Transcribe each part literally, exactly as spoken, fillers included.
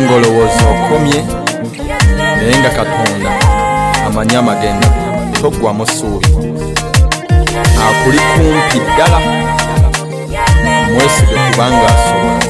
kubanga olowooza okomye naye nga Katonda amanyi amagenda toggwamu ssuubi akuli kumpi ddala mwesige kubanga asobola.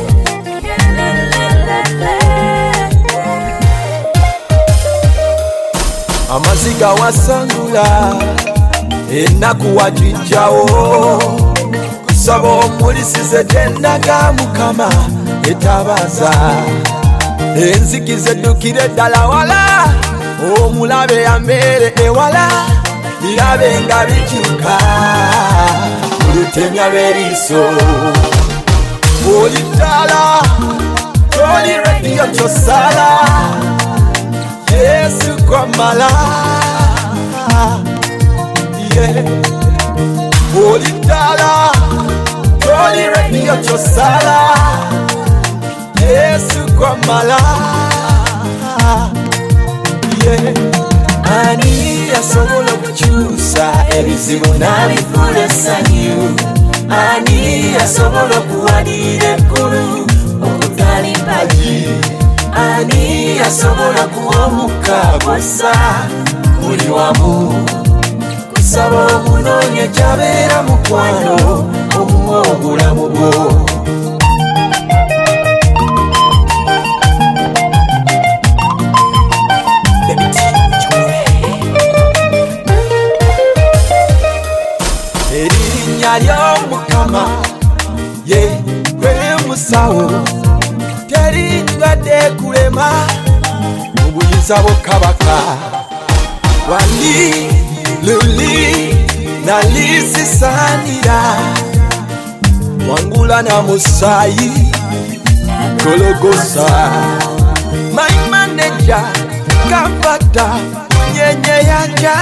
Amaziga wasangula ennaku wagijjawo kusaba omulisize tendaga Mukama etabaza enzigi zeddukire ddala wala omulabe yambeere ewala birabe nga bikyuka olutemya lw'eriiso oli ddala toli rediyo kyosala Yesu kwa mala yeah. Oli ddala toli rediyo kyosala Yesu kwa mala yeah. Ani asobola okukyusa ebizibu n'abifuula essanyu ani asobola okuwanirira eggulu okutwala empagi ani asobola kuwa omukka gw'ossa buli wamu kusaba omunoonye kyabeera mukwano omuwa obulamu bwo. Erinnya ly'Omukama ye gwe musawo terindwadde kulema mu buyinza bw'Okabaka wali luli nalisisanira wangula na musaayi Gologosa my manager kapata nyenye yanja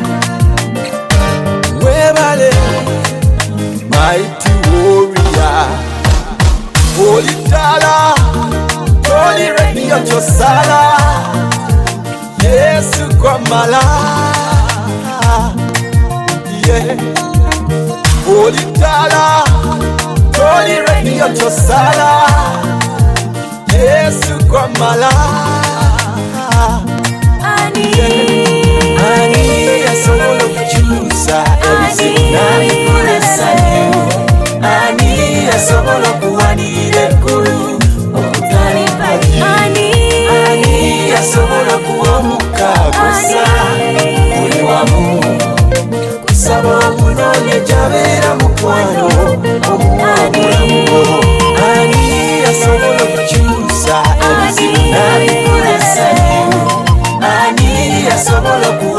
webale mighty warrior oli ddala toli rediyo kyosala Yesu kwa mala yeah. Oli ddala toli rediyo kyosala Yesu kwa mala yeah. Ani asobola okukyusa ebizibu n'abifuula essanyu ani asobola okuwanirira eggulu okutwala empagi ani asobola kuwa omukka gw'ossa buli wamu kusaba omunoonye kyabeera mukwano omuwa obulamu bwo ani asobola okukyusa ebizibu n'abifuula essanyu ani asobola